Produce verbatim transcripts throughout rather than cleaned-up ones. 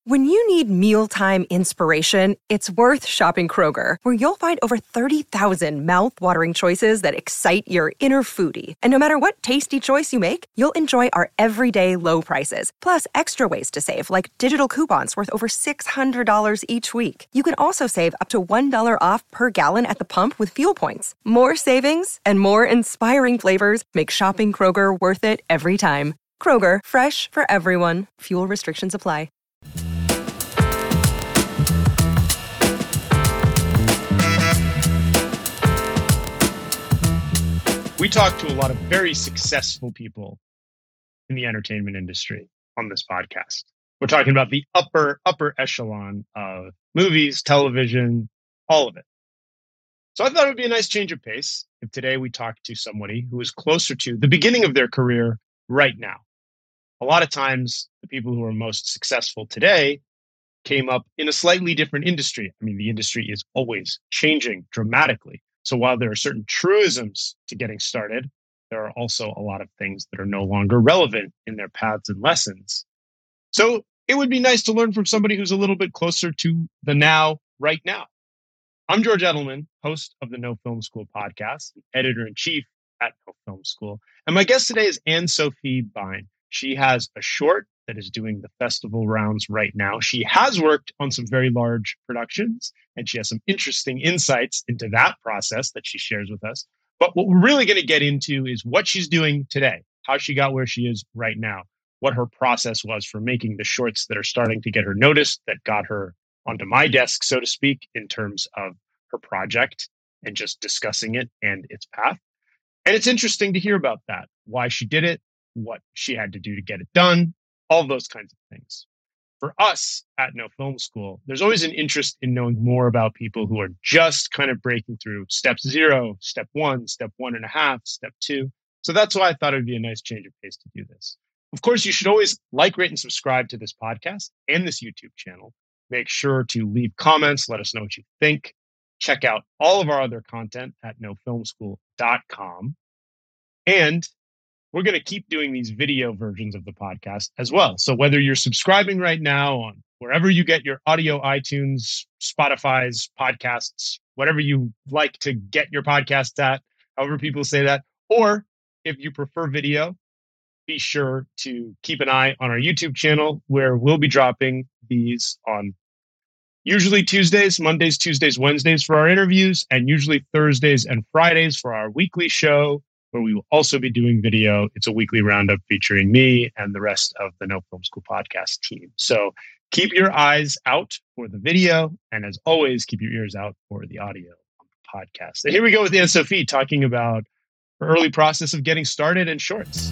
When you need mealtime inspiration, it's worth shopping Kroger, where you'll find over thirty thousand mouth-watering choices that excite your inner foodie. And no matter what tasty choice you make, you'll enjoy our everyday low prices, plus extra ways to save, like digital coupons worth over six hundred dollars each week. You can also save up to one dollar off per gallon at the pump with fuel points. More savings and more inspiring flavors make shopping Kroger worth it every time. Kroger, fresh for everyone. Fuel restrictions apply. We talk to a lot of very successful people in the entertainment industry on this podcast. We're talking about the upper, upper echelon of movies, television, all of it. So I thought it would be a nice change of pace if today we talked to somebody who is closer to the beginning of their career right now. A lot of times, the people who are most successful today came up in a slightly different industry. I mean, the industry is always changing dramatically. So while there are certain truisms to getting started, there are also a lot of things that are no longer relevant in their paths and lessons. So it would be nice to learn from somebody who's a little bit closer to the now, right now. I'm George Edelman, host of the No Film School podcast, editor-in-chief at No Film School. And my guest today is Anne-Sophie Bine. She has a short that is doing the festival rounds right now. She has worked on some very large productions, and she has some interesting insights into that process that she shares with us. But what we're really going to get into is what she's doing today, how she got where she is right now, what her process was for making the shorts that are starting to get her noticed, that got her onto my desk, so to speak, in terms of her project and just discussing it and its path. And it's interesting to hear about that, why she did it, what she had to do to get it done, all those kinds of things. For us at No Film School, there's always an interest in knowing more about people who are just kind of breaking through step zero, step one, step one and a half, step two. So that's why I thought it would be a nice change of pace to do this. Of course, you should always like, rate, and subscribe to this podcast and this YouTube channel. Make sure to leave comments. Let us know what you think. Check out all of our other content at no film school dot com. And we're going to keep doing these video versions of the podcast as well. So whether you're subscribing right now on wherever you get your audio, iTunes, Spotify's podcasts, whatever you like to get your podcasts at, however people say that, or if you prefer video, be sure to keep an eye on our YouTube channel where we'll be dropping these on usually Tuesdays, Mondays, Tuesdays, Wednesdays for our interviews, and usually Thursdays and Fridays for our weekly show, where we will also be doing video. It's a weekly roundup featuring me and the rest of the No Film School podcast team. So keep your eyes out for the video. And as always, keep your ears out for the audio on the podcast. And here we go with Anne-Sophie talking about her early process of getting started in shorts.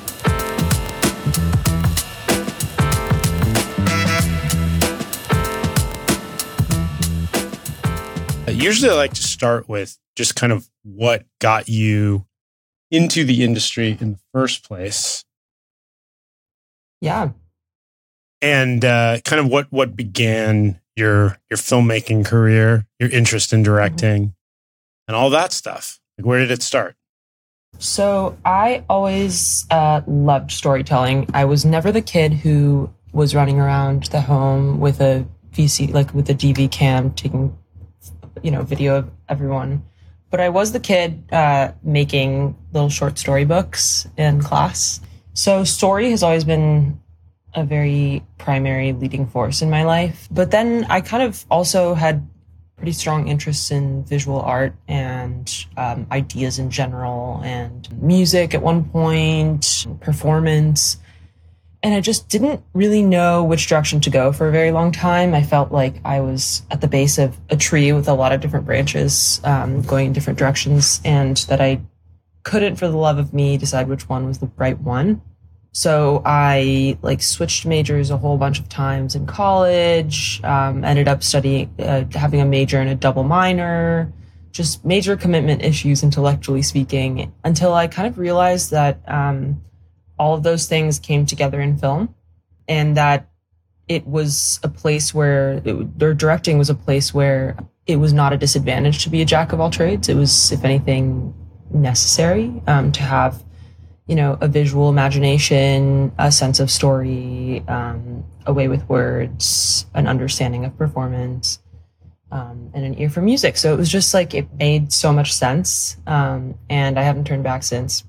Usually I like to start with just kind of what got you into the industry in the first place. Yeah. And uh, kind of what, what began your your filmmaking career, your interest in directing, mm-hmm. and all that stuff. Like, where did it start? So I always uh, loved storytelling. I was never the kid who was running around the home with a V C, like with a D V cam, taking, you know, video of everyone. But I was the kid uh, making little short story books in class. So story has always been a very primary leading force in my life. But then I kind of also had pretty strong interests in visual art and um, ideas in general, and music at one point, performance. And I just didn't really know which direction to go for a very long time. I felt like I was at the base of a tree with a lot of different branches um, going in different directions, and that I couldn't, for the love of me, decide which one was the right one. So I like switched majors a whole bunch of times in college, um, ended up studying, uh, having a major and a double minor, just major commitment issues, intellectually speaking, until I kind of realized that um, all of those things came together in film, and that it was a place where, it, their directing was a place where it was not a disadvantage to be a jack of all trades. It was, if anything, necessary um, to have you know, a visual imagination, a sense of story, um, a way with words, an understanding of performance, um, and an ear for music. So it was just like, it made so much sense. Um, and I haven't turned back since.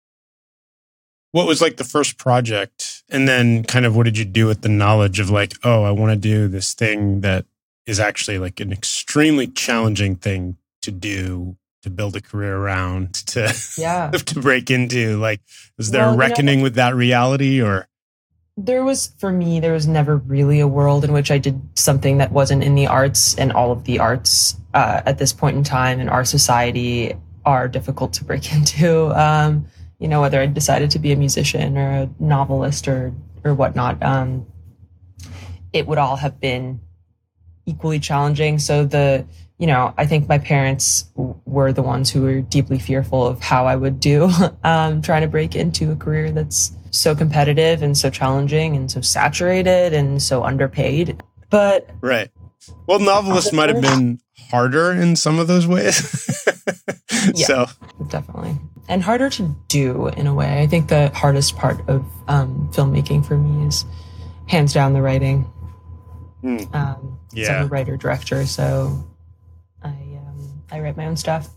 What was like the first project? And then kind of what did you do with the knowledge of like, oh, I want to do this thing that is actually like an extremely challenging thing to do, to build a career around, to yeah. to break into? Like, was there well, a reckoning you know, with that reality? Or there was, for me, there was never really a world in which I did something that wasn't in the arts, and all of the arts uh, at this point in time in our society are difficult to break into. Um, you know, whether I decided to be a musician or a novelist or or whatnot, um, it would all have been equally challenging. So the, you know, I think my parents w- were the ones who were deeply fearful of how I would do, um, trying to break into a career that's so competitive and so challenging and so saturated and so underpaid. But right. Well, novelist might have been harder in some of those ways. yeah, so definitely. And harder to do in a way. I think the hardest part of um, filmmaking for me is hands down the writing. Mm. Um, yeah. So I'm a writer director, so I um, I write my own stuff.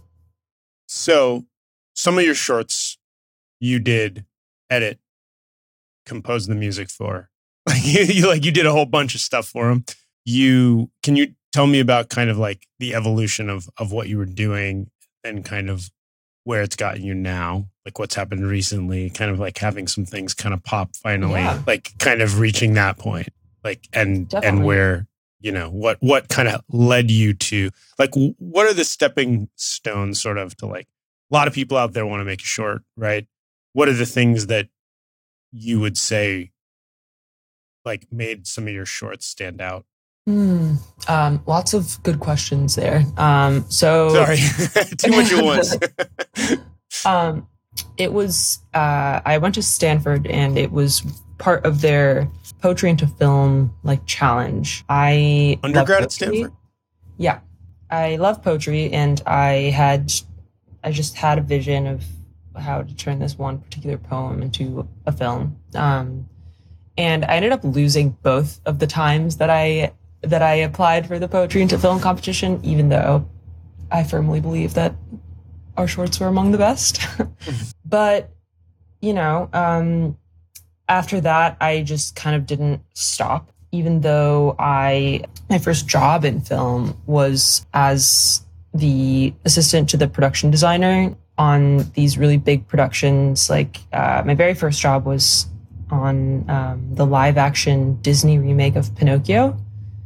So some of your shorts you did edit, compose the music for. Like you, you like you did a whole bunch of stuff for them. You can you tell me about kind of like the evolution of of what you were doing and kind of where it's gotten you now, like what's happened recently, kind of like having some things kind of pop finally, Yeah. like kind of reaching that point, like, and, Definitely. and where, you know, what, what kind of led you to like, what are the stepping stones sort of to like, a lot of people out there want to make a short, right? What are the things that you would say like made some of your shorts stand out? Hmm. Um, lots of good questions there. Um, so Sorry, too much at once. um, it was, uh, I went to Stanford and it was part of their poetry into film like challenge. I Undergrad at Stanford? Yeah. I love poetry, and I had, I just had a vision of how to turn this one particular poem into a film. Um, and I ended up losing both of the times that I that I applied for the poetry into film competition, even though I firmly believe that our shorts were among the best. But, you know, um, after that, I just kind of didn't stop, even though I, my first job in film was as the assistant to the production designer on these really big productions. Like uh, my very first job was on um, the live action Disney remake of Pinocchio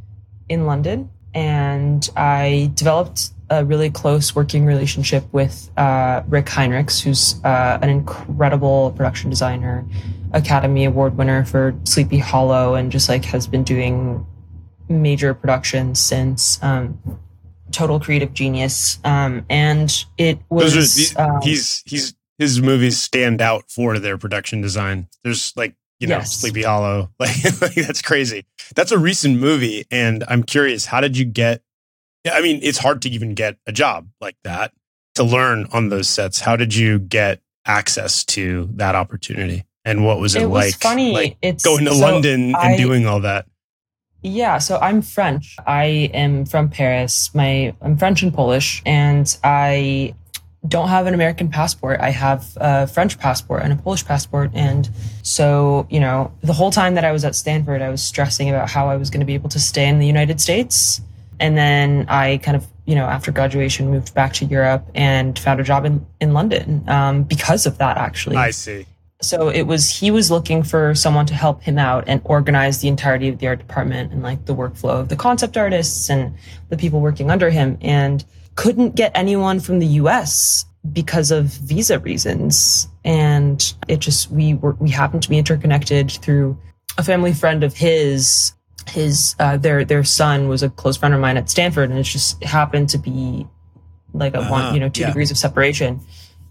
in London. And I developed a really close working relationship with uh, Rick Heinrichs, who's uh, an incredible production designer, Academy Award winner for Sleepy Hollow, and just like has been doing major productions since. Um, total creative genius. Um, and it was, Those are, these, um, he's, he's, his movies stand out for their production design. There's like, you know, yes. Sleepy Hollow, like, like that's crazy. That's a recent movie. And I'm curious, how did you get, I mean, it's hard to even get a job like that to learn on those sets. How did you get access to that opportunity? And what was it, it was like, funny. like it's going to so London I, and doing all that? Yeah, so I'm French. I am from Paris. My I'm French and Polish, and I don't have an American passport. I have a French passport and a Polish passport. And so, you know, the whole time that I was at Stanford, I was stressing about how I was going to be able to stay in the United States. And then I kind of, you know, after graduation, moved back to Europe and found a job in, in London um, because of that, actually. I see. So it was, he was looking for someone to help him out and organize the entirety of the art department and like the workflow of the concept artists and the people working under him, and couldn't get anyone from the U S because of visa reasons. And it just, we were, we happened to be interconnected through a family friend of his, his, uh, their, their son was a close friend of mine at Stanford. And it just happened to be like a uh, one, you know, two yeah. degrees of separation.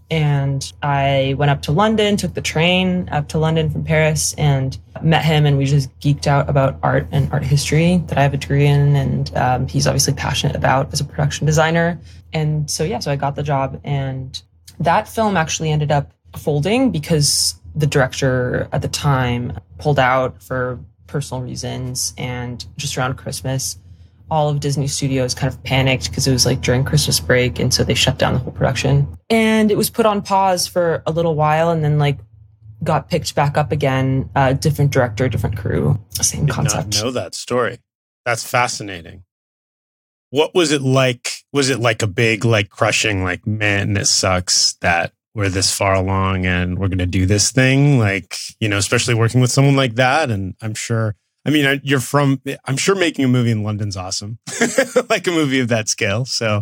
And I went up to London, took the train up to London from Paris, and met him, and we just geeked out about art and art history that I have a degree in, and um, he's obviously passionate about as a production designer. And so, yeah, so I got the job, and that film actually ended up folding because the director at the time pulled out for personal reasons. And just around Christmas, all of Disney Studios kind of panicked because it was like during Christmas break. And so they shut down the whole production. And it was put on pause for a little while and then like got picked back up again. Uh, different director, different crew, same Did concept. Not know that story. That's fascinating. What was it like? Was it like a big, like crushing, like, man, this sucks that we're this far along and we're going to do this thing? Like, you know, especially working with someone like that. And I'm sure, I mean, you're from, I'm sure making a movie in London's awesome. Like a movie of that scale. So.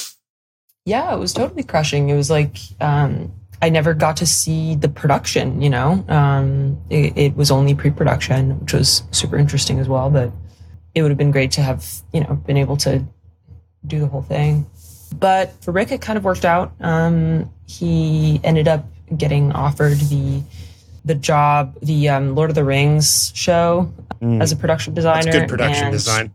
Yeah, it was totally crushing. It was like, um, I never got to see the production, you know, um, it, it was only pre-production, which was super interesting as well. But it would have been great to have, you know, been able to do the whole thing. But for Rick, it kind of worked out. Um, he ended up getting offered the the job, the um, Lord of the Rings show mm. as a production designer. That's good production and, design.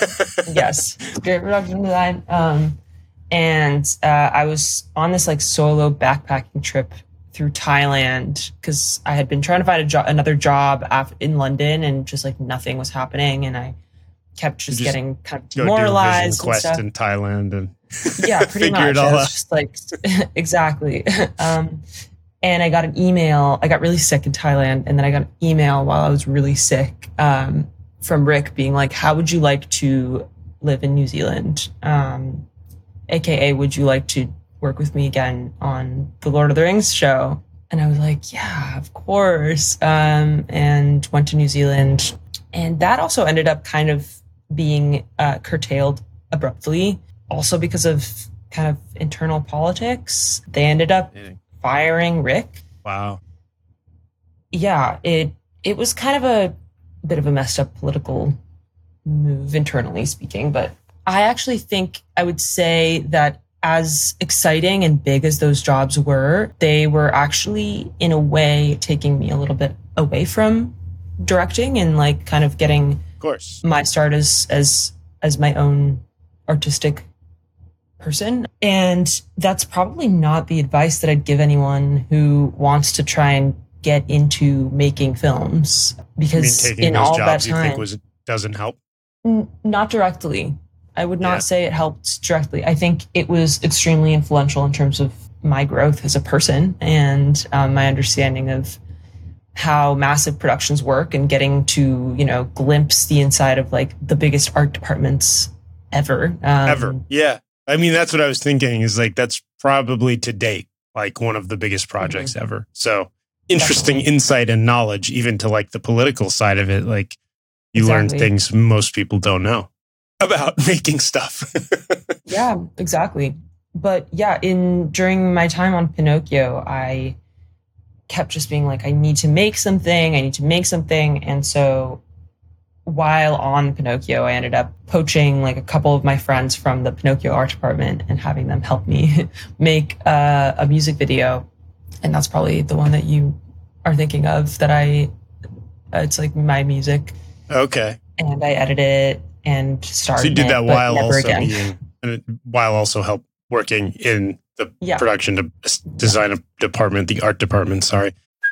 Yes, great production design. Um, and uh, I was on this like solo backpacking trip through Thailand because I had been trying to find a jo- another job af- in London and just like nothing was happening. And I kept just, just getting kind of demoralized. Go do a Vision Quest in Thailand and yeah, pretty figure much. it all I was out. just like exactly. um, and I got an email. I got really sick in Thailand, and then I got an email while I was really sick um, from Rick being like, "How would you like to live in New Zealand? Um, A K A, would you like to work with me again on the Lord of the Rings show?" And I was like, "Yeah, of course." Um, and went to New Zealand, and that also ended up kind of being uh, curtailed abruptly, also because of kind of internal politics. They ended up firing Rick. Wow. Yeah, it it was kind of a bit of a messed up political move, internally speaking. But I actually think I would say that as exciting and big as those jobs were, they were actually, in a way, taking me a little bit away from directing and like kind of getting of course my start as as as my own artistic person. And that's probably not the advice that I'd give anyone who wants to try and get into making films, because you mean taking in those all jobs that time, you think was doesn't help? N- not directly. I would not Yeah. say it helped directly. I think it was extremely influential in terms of my growth as a person and um, my understanding of how massive productions work and getting to, you know, glimpse the inside of like the biggest art departments ever. Um, Ever. Yeah. I mean, that's what I was thinking is like, that's probably to date, like one of the biggest projects mm-hmm. ever. So interesting Definitely. Insight and knowledge, even to like the political side of it. Like you exactly. learn things most people don't know about making stuff. Yeah, exactly. But yeah, in during my time on Pinocchio, I kept just being like, I need to make something, I need to make something. And so while on Pinocchio, I ended up poaching like a couple of my friends from the Pinocchio art department and having them help me make uh, a music video. And that's probably the one that you are thinking of that I, uh, it's like my music. Okay. And I edited it and started So you did that it, while also again. being, while also help working in the yeah. production de- design yeah. department, the art department, sorry.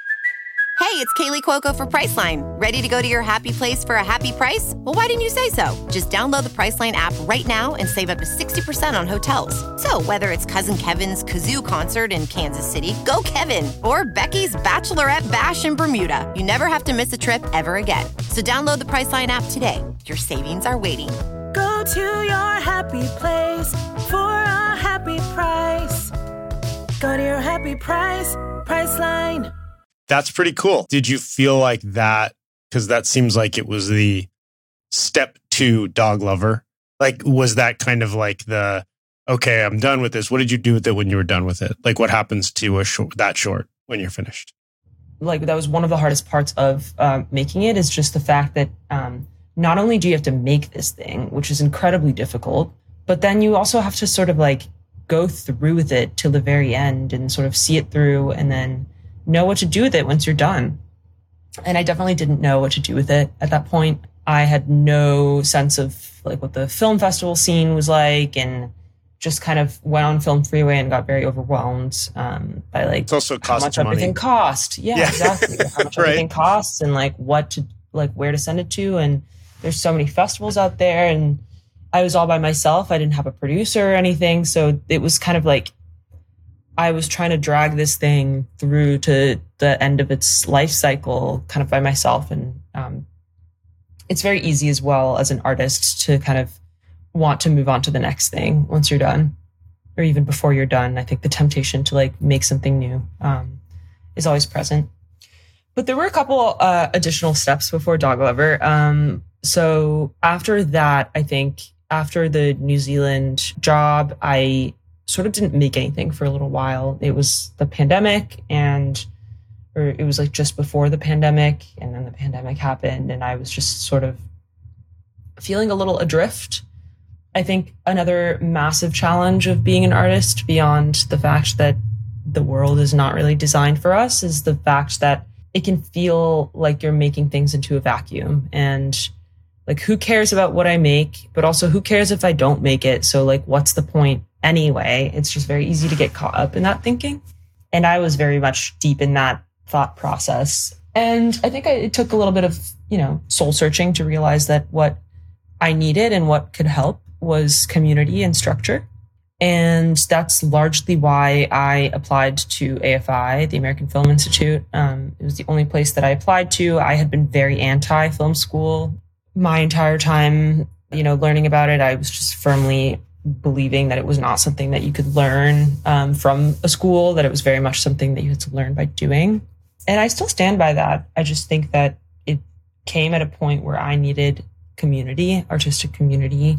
Hey, it's Kaylee Cuoco for Priceline. Ready to go to your happy place for a happy price? Well, why didn't you say so? Just download the Priceline app right now and save up to sixty percent on hotels. So whether it's Cousin Kevin's Kazoo Concert in Kansas City, go Kevin, or Becky's Bachelorette Bash in Bermuda, you never have to miss a trip ever again. So download the Priceline app today. Your savings are waiting. Go to your happy place for a happy price. Go to your happy price, Priceline. That's pretty cool. Did you feel like that? Because that seems like it was the step to Dog Lover. Like, was that kind of like the, okay, I'm done with this. What did you do with it when you were done with it? Like, what happens to a short, that short when you're finished? Like, that was one of the hardest parts of um, making it, is just the fact that um, not only do you have to make this thing, which is incredibly difficult, but then you also have to sort of like go through with it till the very end and sort of see it through and then know what to do with it once you're done. And I definitely didn't know what to do with it at that point. I had no sense of like what the film festival scene was like and just kind of went on Film Freeway and got very overwhelmed um, by like It's also how cost much money. everything cost. Yeah, Yeah. exactly. How much Right. everything costs and like what to like where to send it to. And there's so many festivals out there, and I was all by myself. I didn't have a producer or anything, so it was kind of like I was trying to drag this thing through to the end of its life cycle, kind of by myself. And um, it's very easy as well as an artist to kind of want to move on to the next thing once you're done, or even before you're done. I think the temptation to like make something new um, is always present. But there were a couple uh, additional steps before Dog Lover. Um, so after that, I think after the New Zealand job, I sort of didn't make anything for a little while. It was the pandemic, and or it was like just before the pandemic, and then the pandemic happened, and I was just sort of feeling a little adrift. I think another massive challenge of being an artist, beyond the fact that the world is not really designed for us, is the fact that it can feel like you're making things into a vacuum. And like, who cares about what I make, but also who cares if I don't make it? So like, what's the point anyway? It's just very easy to get caught up in that thinking. And I was very much deep in that thought process. And I think I, it took a little bit of, you know, soul searching to realize that what I needed and what could help was community and structure. And that's largely why I applied to A F I, the American Film Institute. Um, it was the only place that I applied to. I had been very anti-film school my entire time, you know, learning about it. I was just firmly believing that it was not something that you could learn um, from a school, that it was very much something that you had to learn by doing. And I still stand by that. I just think that it came at a point where I needed community, artistic community,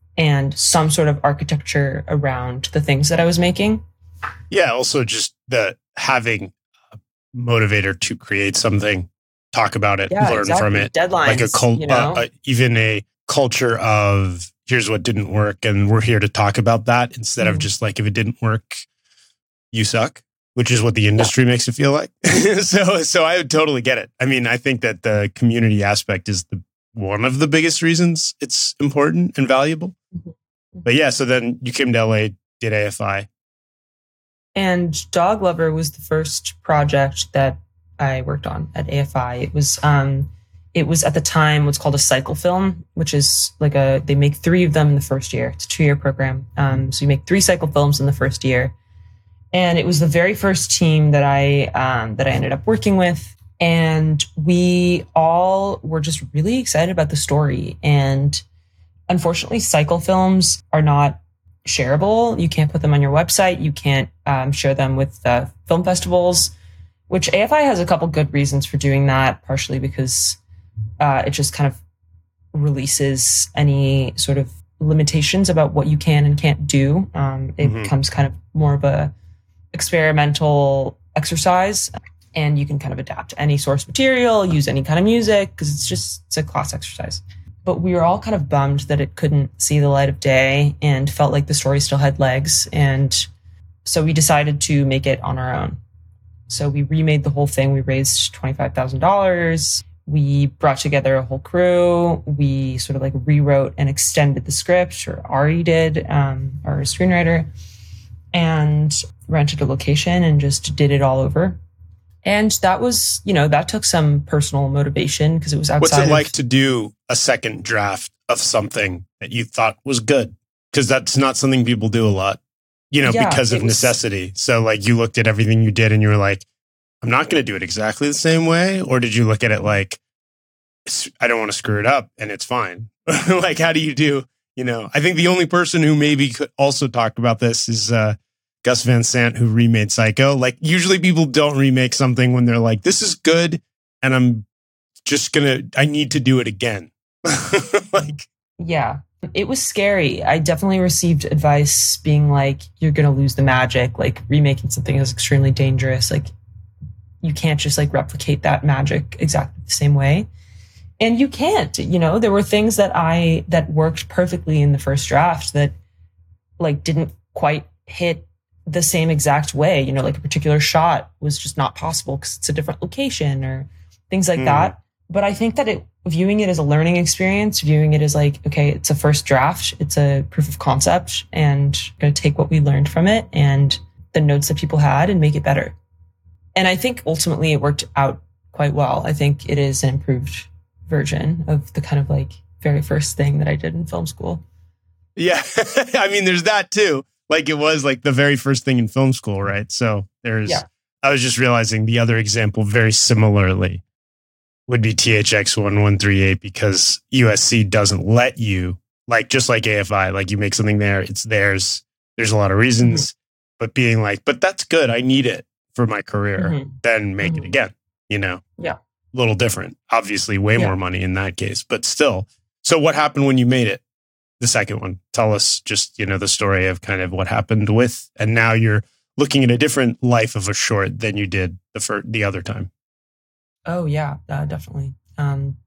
and some sort of architecture around the things that I was making. Yeah, also just the having a motivator to create something, talk about it, Yeah, learn exactly. from it. Deadlines, Like a cult, you know? uh, uh, even a culture of here's what didn't work, and we're here to talk about that, instead Mm. of just like, if it didn't work, you suck, which is what the industry yeah. makes it feel like. so, so I would totally get it. I mean, I think that the community aspect is the one of the biggest reasons it's important and valuable. Mm-hmm. But yeah, so then you came to L A, did A F I. And Dog Lover was the first project that I worked on at A F I. It was um, it was at the time what's called a cycle film, which is like a, they make three of them in the first year. It's a two-year program. Um, so you make three cycle films in the first year. And it was the very first team that I um, that I ended up working with. And we all were just really excited about the story. And unfortunately, cycle films are not shareable. You can't put them on your website. You can't um, share them with uh, film festivals, which A F I has a couple good reasons for doing that, partially because uh, it just kind of releases any sort of limitations about what you can and can't do. Um, it mm-hmm. becomes kind of more of a experimental exercise, and you can kind of adapt any source material, use any kind of music, because it's just, it's a class exercise. But we were all kind of bummed that it couldn't see the light of day and felt like the story still had legs. And so we decided to make it on our own. So we remade the whole thing. We raised twenty-five thousand dollars. We brought together a whole crew. We sort of like rewrote and extended the script, or Ari did, um, our screenwriter, and rented a location and just did it all over. And that was, you know, that took some personal motivation because it was outside. What's it like of, to do a second draft of something that you thought was good? Because that's not something people do a lot, you know, yeah, because of was, necessity. So like you looked at everything you did and you were like, I'm not going to do it exactly the same way. Or did you look at it like, I don't want to screw it up and it's fine? Like, how do you do, you know, I think the only person who maybe could also talk about this is uh, Gus Van Sant, who remade Psycho. Like, usually people don't remake something when they're like, this is good, and I'm just gonna, I need to do it again. Like, yeah, it was scary. I definitely received advice being like, you're gonna lose the magic. Like, remaking something is extremely dangerous. Like, you can't just like replicate that magic exactly the same way. And you can't, you know, there were things that I, that worked perfectly in the first draft that like didn't quite hit the same exact way, you know, like a particular shot was just not possible because it's a different location or things like mm. that. but I think that it, viewing it as a learning experience, viewing it as like, okay, it's a first draft, it's a proof of concept, and going to take what we learned from it and the notes that people had and make it better. And I think ultimately it worked out quite well. I think it is an improved version of the kind of like very first thing that I did in film school. Yeah. I mean, there's that too. Like it was like the very first thing in film school, right? So there's, yeah. I was just realizing the other example very similarly would be T H X one one three eight, because U S C doesn't let you, like, just like A F I, like you make something there, it's theirs. There's a lot of reasons, mm-hmm. but being like, but that's good, I need it for my career, mm-hmm. then make mm-hmm. it again, you know? Yeah. A little different. Obviously, way yeah. more money in that case, but still. So what happened when you made it? The second one. Tell us just, you know, the story of kind of what happened with, and now you're looking at a different life of a short than you did the first, the other time. Oh, yeah, uh, definitely. Um,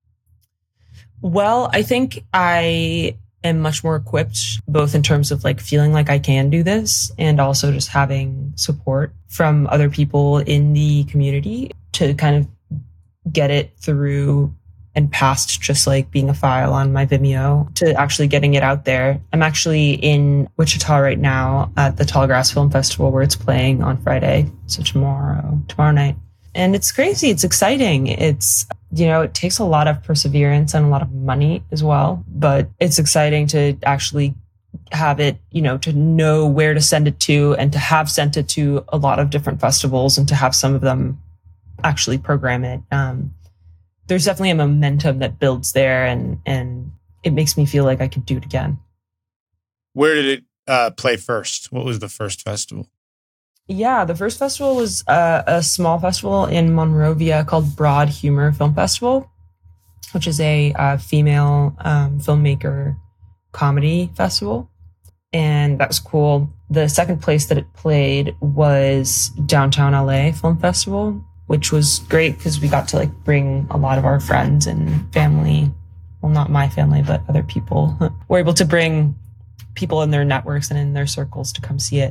well, I think I am much more equipped, both in terms of like feeling like I can do this and also just having support from other people in the community to kind of get it through and past just like being a file on my Vimeo to actually getting it out there. I'm actually in Wichita right now at the Tallgrass Film Festival where it's playing on Friday. So tomorrow, tomorrow night. And it's crazy. It's exciting. It's, you know, it takes a lot of perseverance and a lot of money as well. But it's exciting to actually have it, you know, to know where to send it to and to have sent it to a lot of different festivals and to have some of them actually program it. Um, there's definitely a momentum that builds there, and, and it makes me feel like I could do it again. Where did it uh, play first? What was the first festival? Yeah, the first festival was uh, a small festival in Monrovia called Broad Humor Film Festival, which is a uh, female um, filmmaker comedy festival. And that was cool. The second place that it played was Downtown L A Film Festival, which was great because we got to like bring a lot of our friends and family. Well, not my family, but other people. We're able to bring people in their networks and in their circles to come see it.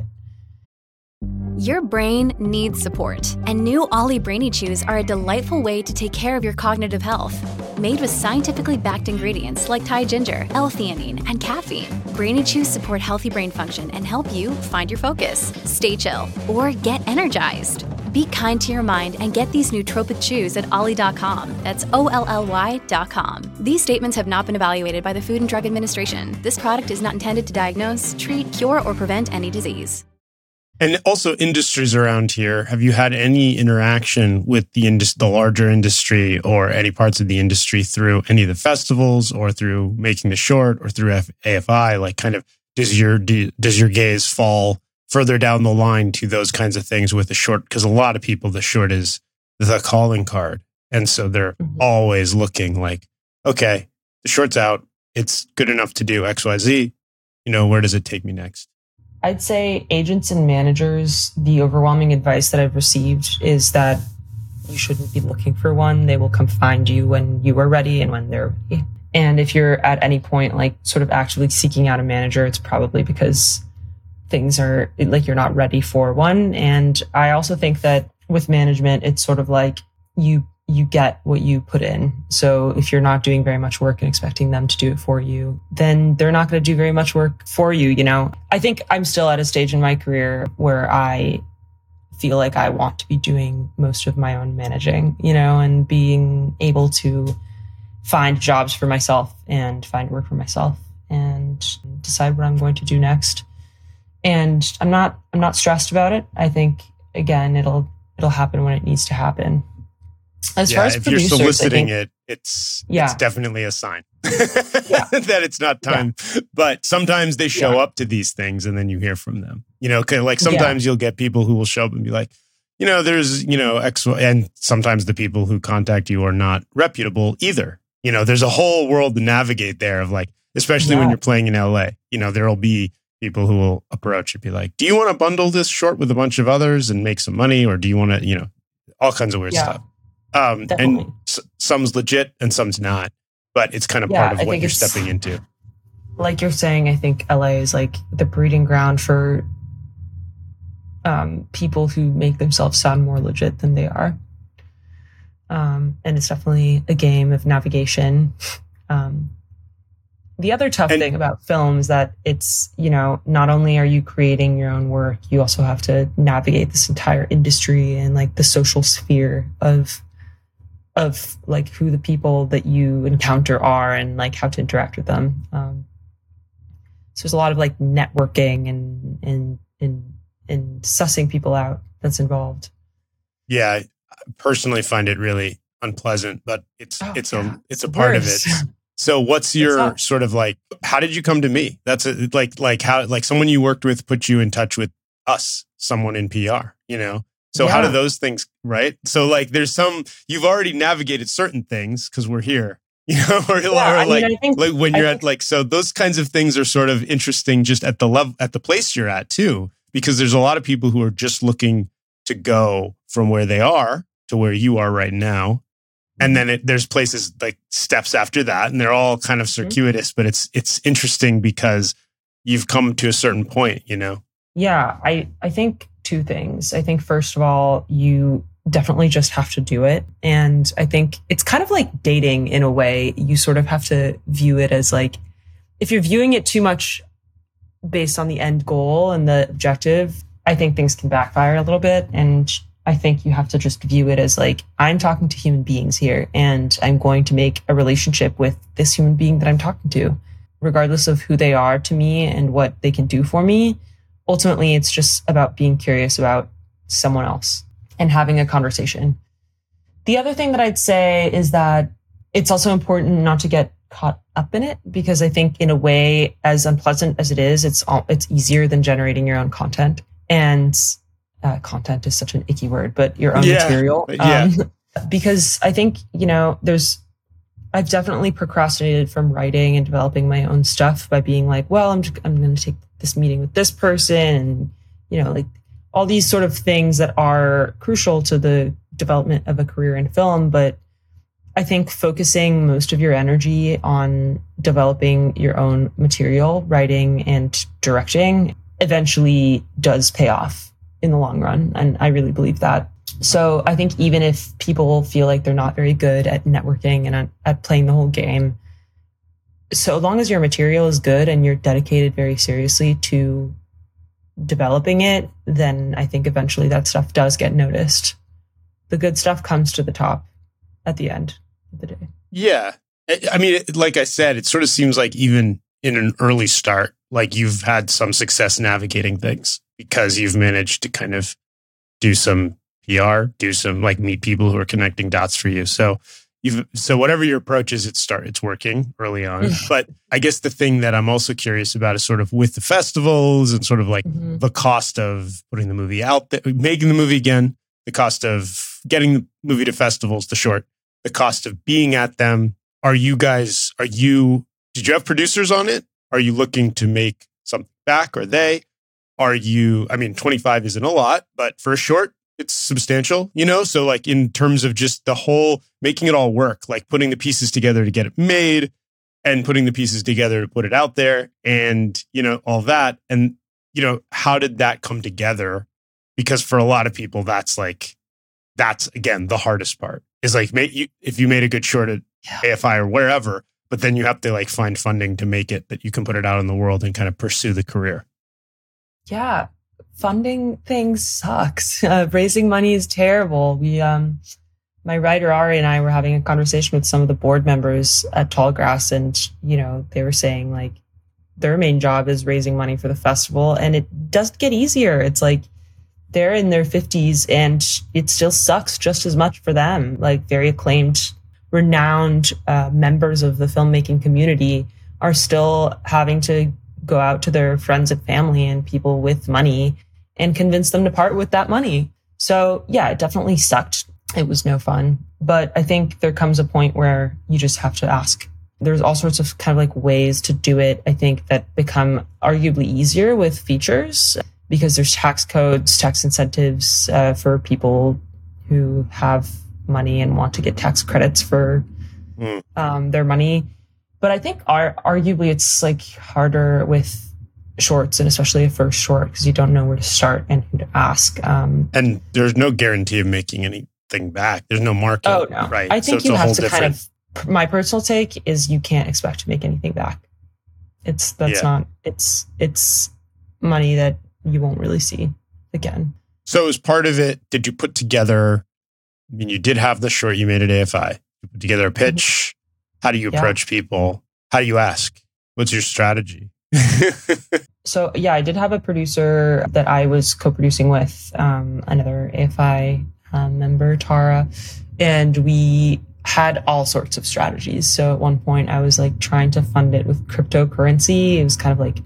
Your brain needs support, and new Ollie Brainy Chews are a delightful way to take care of your cognitive health. Made with scientifically backed ingredients like Thai ginger, L-theanine, and caffeine, Brainy Chews support healthy brain function and help you find your focus, stay chill, or get energized. Be kind to your mind and get these nootropic chews at ollie dot com. That's O L L Y dot com. These statements have not been evaluated by the Food and Drug Administration. This product is not intended to diagnose, treat, cure, or prevent any disease. And also industries around here. Have you had any interaction with the indus- the larger industry or any parts of the industry through any of the festivals or through making the short or through F- A F I? Like, kind of, does your do, does your gaze fall further down the line to those kinds of things with the short? Because a lot of people, the short is the calling card. And so they're mm-hmm. always looking like, okay, the short's out. It's good enough to do X, Y, Z. You know, where does it take me next? I'd say agents and managers, the overwhelming advice that I've received is that you shouldn't be looking for one. They will come find you when you are ready and when they're ready. And if you're at any point, like sort of actively seeking out a manager, it's probably because things are like you're not ready for one. And I also think that with management, it's sort of like you you get what you put in. So if you're not doing very much work and expecting them to do it for you, then they're not going to do very much work for you. You know, I think I'm still at a stage in my career where I feel like I want to be doing most of my own managing, you know, and being able to find jobs for myself and find work for myself and decide what I'm going to do next. And I'm not, I'm not stressed about it. I think, again, it'll, it'll happen when it needs to happen. As yeah, far as if producers, you're soliciting think, it, it's yeah. it's definitely a sign yeah. that it's not time. Yeah. But sometimes they show yeah. up to these things and then you hear from them. You know, kind of like sometimes yeah. you'll get people who will show up and be like, you know, there's, you know, X, and sometimes the people who contact you are not reputable either. You know, there's a whole world to navigate there of like, especially yeah. when you're playing in L A, you know, there'll be people who will approach and be like, do you want to bundle this short with a bunch of others and make some money? Or do you want to, you know, all kinds of weird yeah. stuff. Um, and s- some's legit and some's not, but it's kind of yeah, part of I what you're it's, stepping into. Like you're saying, I think L A is like the breeding ground for um, people who make themselves sound more legit than they are. Um, and it's definitely a game of navigation. Um, the other tough and, thing about film is that it's, you know, not only are you creating your own work, you also have to navigate this entire industry and like the social sphere of, of like who the people that you encounter are and like how to interact with them. Um, so there's a lot of like networking and, and, and, and sussing people out that's involved. Yeah. I personally find it really unpleasant, but it's, oh, it's yeah. a, it's a part Worse. of it. So what's your sort of like, how did you come to me? That's a, like, like how, like someone you worked with put you in touch with us, someone in P R, you know? So yeah. how do those things, right? So like there's some, you've already navigated certain things because we're here, you know, or, yeah, or I like, mean, I think, like when you're I at think, like, so those kinds of things are sort of interesting just at the level, at the place you're at too, because there's a lot of people who are just looking to go from where they are to where you are right now. And then it, there's places like steps after that, and they're all kind of circuitous, but it's it's interesting because you've come to a certain point, you know? Yeah, I, I think two things. I think, first of all, you definitely just have to do it. And I think it's kind of like dating in a way. You sort of have to view it as like, if you're viewing it too much based on the end goal and the objective, I think things can backfire a little bit. And I think you have to just view it as like, I'm talking to human beings here and I'm going to make a relationship with this human being that I'm talking to, regardless of who they are to me and what they can do for me. Ultimately, it's just about being curious about someone else and having a conversation. The other thing that I'd say is that it's also important not to get caught up in it, because I think in a way, as unpleasant as it is, it's all, it's easier than generating your own content. And Uh, content is such an icky word, but your own yeah, material. Yeah. Um, because I think, you know, there's, I've definitely procrastinated from writing and developing my own stuff by being like, well, I'm just, I'm going to take this meeting with this person. And, you know, like all these sort of things that are crucial to the development of a career in film. But I think focusing most of your energy on developing your own material, writing and directing, eventually does pay off in the long run. And I really believe that. So I think even if people feel like they're not very good at networking and at, at playing the whole game, so long as your material is good and you're dedicated very seriously to developing it, then I think eventually that stuff does get noticed. The good stuff comes to the top at the end of the day. Yeah. I mean, like I said, it sort of seems like even in an early start, like you've had some success navigating things because you've managed to kind of do some P R, do some like meet people who are connecting dots for you. So you've, so whatever your approach is, it start, it's working early on. But I guess the thing that I'm also curious about is sort of with the festivals and sort of like mm-hmm. the cost of putting the movie out there, making the movie again, the cost of getting the movie to festivals, the short, the cost of being at them. Are you guys, are you, did you have producers on it? Are you looking to make something back? Are they? Are you, I mean, twenty-five isn't a lot, but for a short, it's substantial, you know? So like in terms of just the whole, making it all work, like putting the pieces together to get it made and putting the pieces together to put it out there and, you know, all that. And, you know, how did that come together? Because for a lot of people, that's like, that's again, the hardest part is like, make you, if you made a good short at yeah. A F I or wherever, but then you have to like find funding to make it that you can put it out in the world and kind of pursue the career. Yeah. Funding things sucks. Uh, raising money is terrible. We, um, my writer Ari and I were having a conversation with some of the board members at Tallgrass, and you know they were saying like their main job is raising money for the festival, and it doesn't get easier. It's like they're in their fifties, and it still sucks just as much for them. Like very acclaimed, renowned uh, members of the filmmaking community are still having to go out to their friends and family and people with money and convince them to part with that money. So yeah, it definitely sucked. It was no fun. But I think there comes a point where you just have to ask. There's all sorts of kind of like ways to do it, I think, that become arguably easier with features because there's tax codes, tax incentives uh, for people who have money and want to get tax credits for mm. um, their money. But I think our, arguably it's like harder with shorts, and especially a first short, because you don't know where to start and who to ask. Um, and there's no guarantee of making any anything back. There's no market. Oh, no. Right. I think so you it's a have whole to different... kind of, my personal take is you can't expect to make anything back. It's, that's Yeah. not, it's, it's money that you won't really see again. So as part of it, did you put together, I mean, you did have the short you made at A F I. You put together a pitch. How do you Yeah. approach people? How do you ask? What's your strategy? So yeah, I did have a producer that I was co-producing with, um, another A F I um, member, Tara, and we had all sorts of strategies. So at one point I was like trying to fund it with cryptocurrency. It was kind of like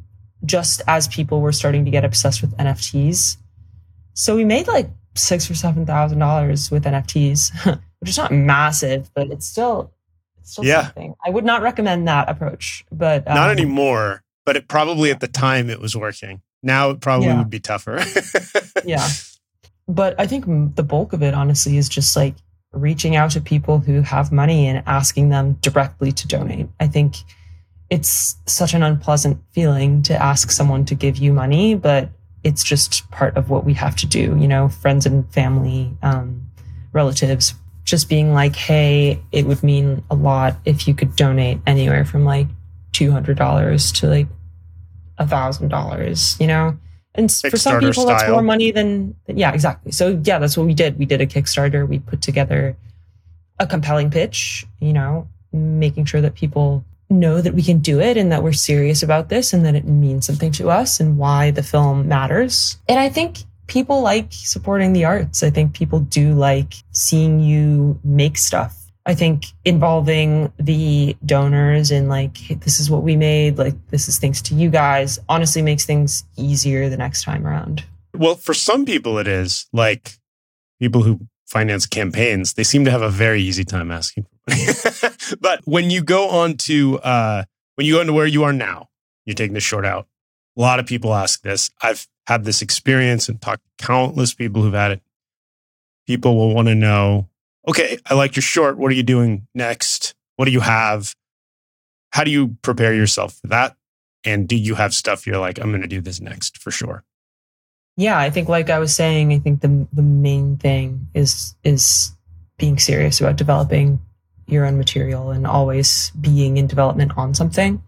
just as people were starting to get obsessed with N F Ts. So we made like six or seven thousand dollars with N F Ts, which is not massive, but it's still, it's still Yeah. something. I would not recommend that approach, but um, Not anymore, but it probably at the time it was working. Now it probably Yeah. would be tougher. Yeah. But I think m- the bulk of it, honestly, is just like reaching out to people who have money and asking them directly to donate. I think it's such an unpleasant feeling to ask someone to give you money, but it's just part of what we have to do, you know, friends and family, um, relatives, just being like, hey, it would mean a lot if you could donate anywhere from like two hundred dollars to like one thousand dollars, you know? And s- for some Kickstarter people, that's style. more money than, yeah, exactly. So yeah, that's what we did. We did a Kickstarter. We put together a compelling pitch, you know, making sure that people know that we can do it and that we're serious about this and that it means something to us and why the film matters. And I think people like supporting the arts. I think people do like seeing you make stuff. I think involving the donors and like, hey, this is what we made, like, this is thanks to you guys, honestly makes things easier the next time around. Well, for some people it is. Like people who finance campaigns, they seem to have a very easy time asking for money. But when you go on to uh, when you go into where you are now, you're taking the short out. A lot of people ask this. I've had this experience and talked to countless people who've had it. People will want to know, okay, I liked your short. What are you doing next? What do you have? How do you prepare yourself for that? And do you have stuff you're like, I'm going to do this next for sure? Yeah, I think like I was saying, I think the the main thing is is being serious about developing your own material and always being in development on something.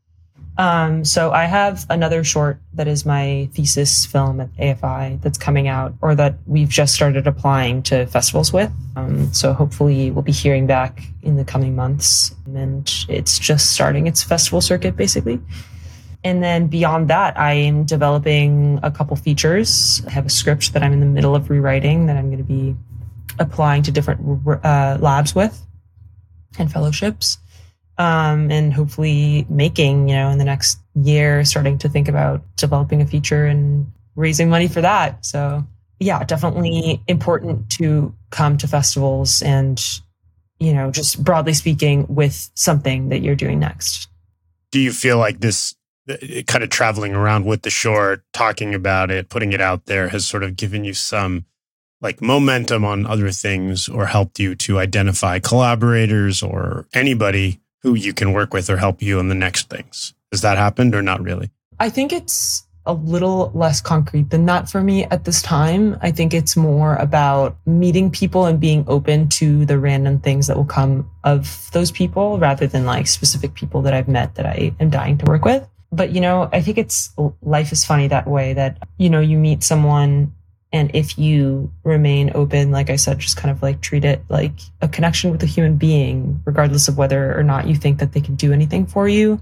Um, so I have another short that is my thesis film at A F I that's coming out, or that we've just started applying to festivals with. Um, so hopefully we'll be hearing back in the coming months. And it's just starting its festival circuit, basically. And then beyond that, I am developing a couple features. I have a script that I'm in the middle of rewriting that I'm going to be applying to different uh, labs with and fellowships. Um, and hopefully making, you know, in the next year, starting to think about developing a feature and raising money for that. So yeah, definitely important to come to festivals and, you know, just broadly speaking, with something that you're doing next. Do you feel like this kind of traveling around with the short, talking about it, putting it out there has sort of given you some like momentum on other things or helped you to identify collaborators or anybody who you can work with or help you on the next things? Has that happened or not really? I think it's a little less concrete than that for me at this time. I think it's more about meeting people and being open to the random things that will come of those people rather than like specific people that I've met that I am dying to work with. But, you know, I think it's life is funny that way that, you know, you meet someone and if you remain open, like I said, just kind of like treat it like a connection with a human being, regardless of whether or not you think that they can do anything for you.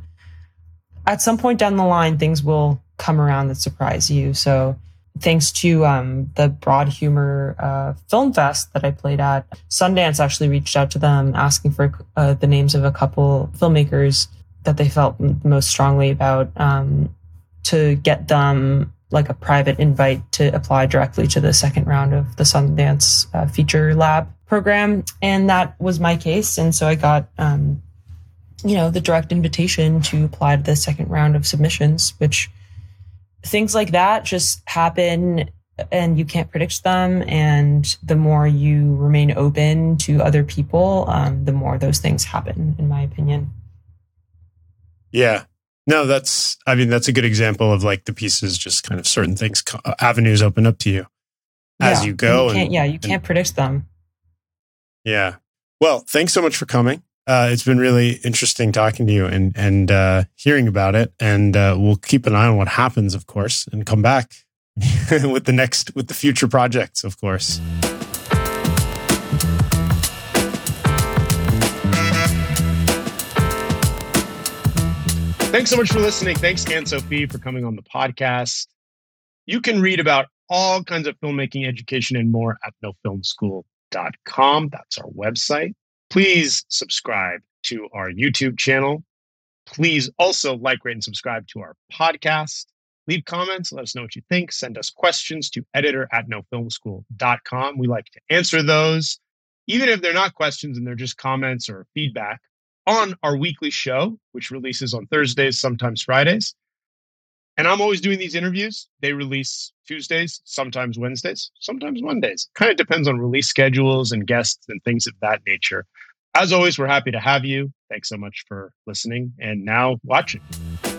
At some point down the line, things will come around that surprise you. So thanks to um, the Broad Humor uh, Film Fest that I played at, Sundance actually reached out to them asking for uh, the names of a couple filmmakers that they felt most strongly about um, to get them like a private invite to apply directly to the second round of the Sundance uh, Feature Lab program. And that was my case. And so I got, um, you know, the direct invitation to apply to the second round of submissions, which things like that just happen and you can't predict them. And the more you remain open to other people, um, the more those things happen, in my opinion. Yeah. No, that's, I mean, that's a good example of like the pieces, just kind of certain things, avenues open up to you. as Yeah. you go. You can't, and, yeah, you and- can't predict them. Yeah. Well, thanks so much for coming. Uh, it's been really interesting talking to you and and uh, hearing about it. And uh, we'll keep an eye on what happens, of course, and come back with the next with the future projects, of course. Thanks so much for listening. Thanks, Anne-Sophie, for coming on the podcast. You can read about all kinds of filmmaking education and more at no film school dot com. That's our website. Please subscribe to our YouTube channel. Please also like, rate, and subscribe to our podcast. Leave comments. Let us know what you think. Send us questions to editor at no film school dot com. We like to answer those, even if they're not questions and they're just comments or feedback, on our weekly show, which releases on Thursdays, sometimes Fridays. And I'm always doing these interviews. They release Tuesdays, sometimes Wednesdays, sometimes Mondays. Kind of depends on release schedules and guests and things of that nature. As always, we're happy to have you. Thanks so much for listening and now watching.